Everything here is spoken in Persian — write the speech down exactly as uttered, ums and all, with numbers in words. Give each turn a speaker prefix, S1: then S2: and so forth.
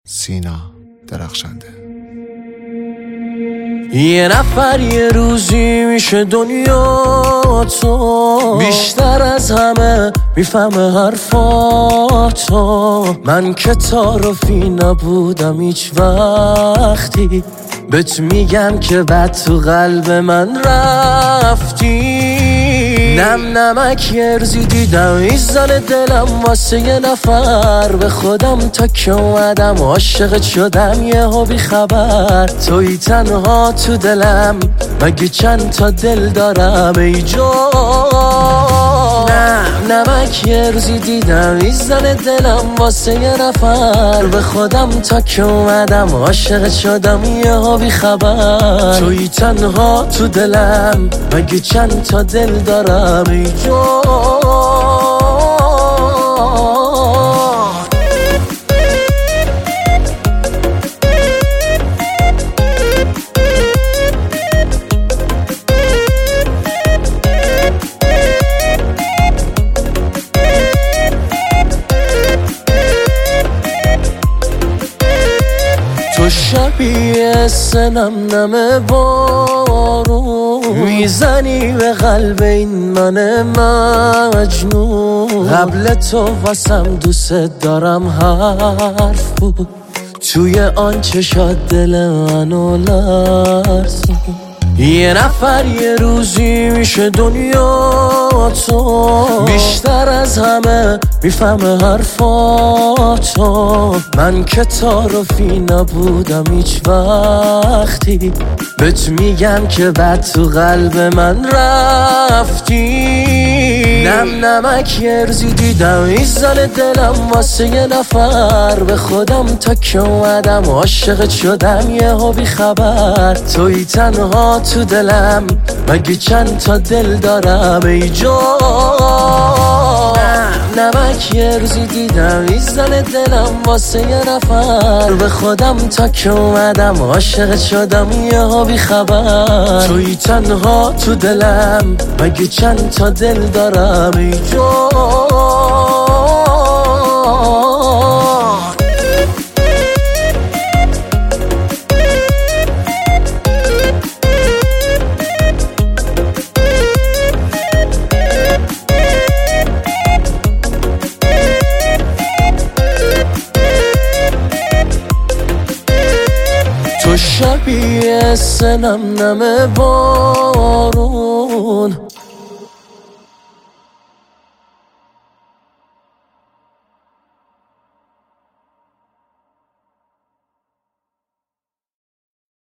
S1: سینا درخشنده.
S2: یه نفر یه روزی میشه دنیا تو، بیشتر از همه میفهمه حرفاتو. من که تعارفی نبودم هیچ وقتی، بهت میگم که بعد تو قلب من رفتی. نم نمک ارزی دیدم ایزان دلم واسه یه نفر، به خودم تا که اومدم عاشقت شدم یه ها بی خبر. توی تنها تو دلم، مگه چند تا دل دارم ای جان. نم نمک ارزی دیدم ایزان دلم واسه یه نفر، به خودم تا که اومدم عاشقت شدم یه ها بی خبر. توی تنها تو دلم، مگه چند تا دل دارم ای جان. تو شبیه سنم نم بارون، میزنی به قلب این من مجنون. قبل تو واسم دوست دارم حرف بود، توی آن چشات دل منو لرزون. یه نفر یه روزی میشه دنیا تو، بیشتر از همه میفهمه حرفاتو. من که تعارفی نبودم هیچ وقتی، بهت میگم که بعد تو قلب من رفتی. نم نمک ارزی دیدم ایزان دلم واسه یه نفر، به خودم تا که اومدم عاشقت شدم یه ها بی خبر. توی تنها تو دلم، مگه چند تا دل دارم ای جان. نمک ارزی دیدم ایزان دلم واسه یه نفر، به خودم تا که اومدم عاشقت شدم یه ها بی خبر. توی تنها تو دلم، مگه چند تا دل دارم ای جان. تو شبیه سنم نم بارون،